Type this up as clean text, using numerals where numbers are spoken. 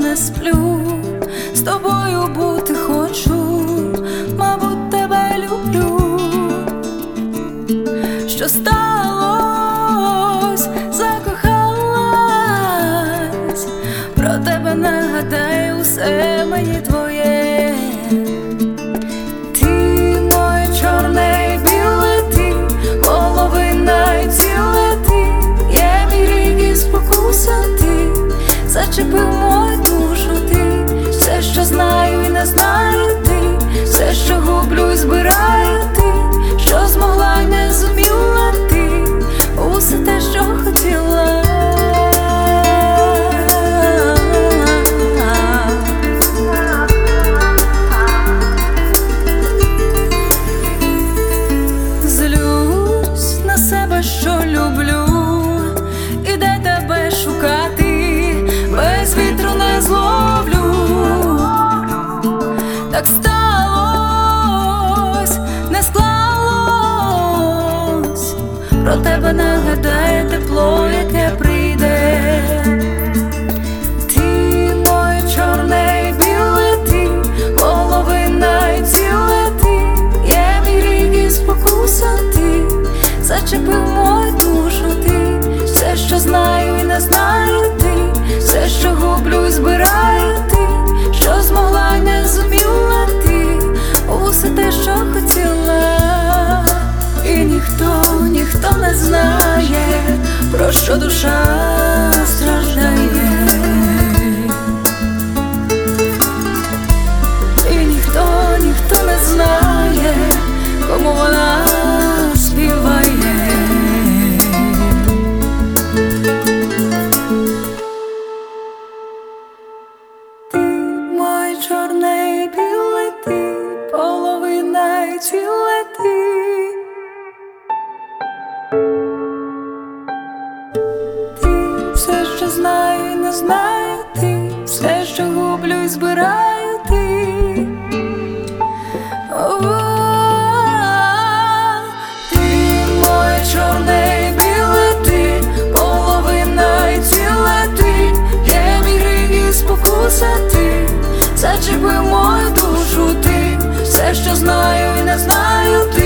не сплю, з тобою бути хочу, мабуть, тебе люблю. Що сталось, закохалась, про тебе нагадаю, усе мені твоє. Ти моє чорне і біле, ти половина і ціле, ти є мій рік і спокуса, ти зачепив мою душу, ти все, що знаю і не знаю, ти все, що гублю і збираю, ти що змогла й не зуміла, ти усе те, що хотіла. Злюсь на себе, що люблю, і де тебе шукати, без вітру не зловлю. Так сталось, не склалось, про тебе нагадає тепло, яке прийде. Ти моє чорне і біле, ти половина і ціле, ти є мій рік і спокуса, ти зачепив мою душу, ти все, що знаю і не знаю, ти все, що гублю і збираю, ти що змогла й не зуміла, ти усе те, що хотіла. І ніхто не знає, про що душа страждає. І ніхто не знає, кому вона співає. Ти моє чорне і біле, ти половина і ціле, ти все, що знаю і не знаю, ти все, що гублю і збираю, ти ти моє чорне і біле, ти половина і ціле, ти є мій гріх і спокуса, ти зачепив мою душу, ти все, що знаю і не знаю, ти